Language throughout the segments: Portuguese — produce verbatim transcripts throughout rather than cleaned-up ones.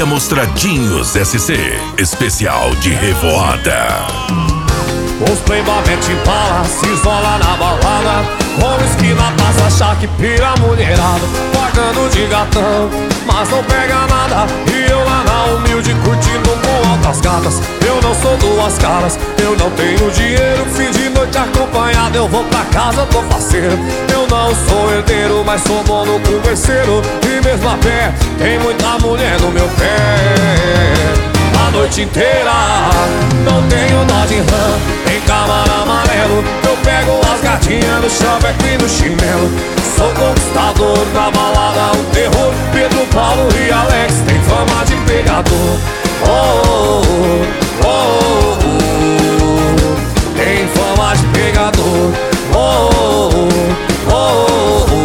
Mega Mostradinhos S C, especial de revoada. Os playboy mete bala, se isola na balada, com esquina passa, achar que pira a mulherada, pagando de gatão, mas não pega nada. E eu lá na humilde curtindo com altas gatas. Eu não sou duas caras, eu não tenho dinheiro. Fim de noite acompanhado, eu vou pra casa, tô faceiro. Eu não sou herdeiro, mas sou bom no converseiro. E mesmo a pé, tem muita mulher no meu pé. A noite inteira, não tenho nó de rã, tem Camaro amarelo. Eu pego as gatinhas no chaveco e no chinelo. Sou conquistador, na balada um terror. Pedro, Paulo e Alex tem fama de pegador. Oh, oh, oh, oh. Tem fama de pegador. Oh, oh, oh, oh.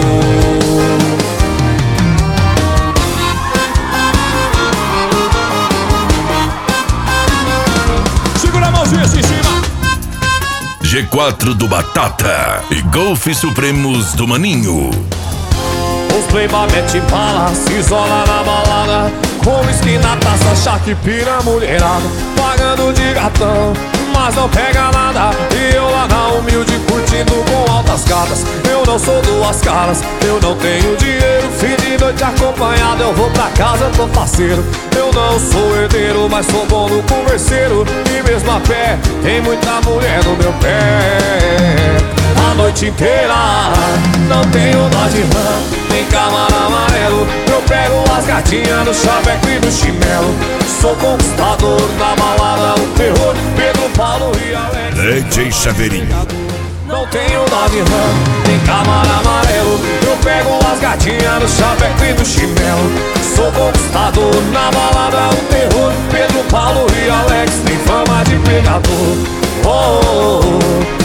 G quatro do Batata e Golfe Supremos do Maninho. Os playboy mete bala, se isola na balada, com esquina taça, achar que pira a mulherada, pagando de gatão, mas não pega nada. E eu lá na humilde curtindo com altas gatas. Eu não sou duas caras, eu não tenho dinheiro. Fim de noite acompanhado, eu vou pra casa, tô faceiro. Eu não sou herdeiro, mas sou bom no converseiro. E mesmo a pé, tem muita mulher no meu pé. A noite inteira, não tenho dó de rã, tem Camaro amarelo. Eu pego as gatinhas no chaveco e no chinelo. Sou conquistador, na balada um terror. Pedro, Paulo e Alex D J Chaveirinho. Não tenho dó de rã, tem Camaro amarelo. Eu pego as gatinhas no chaveco e no chinelo. Sou conquistador, na balada um terror. Pedro, Paulo e Alex tem fama de pegador. Oh, oh, oh.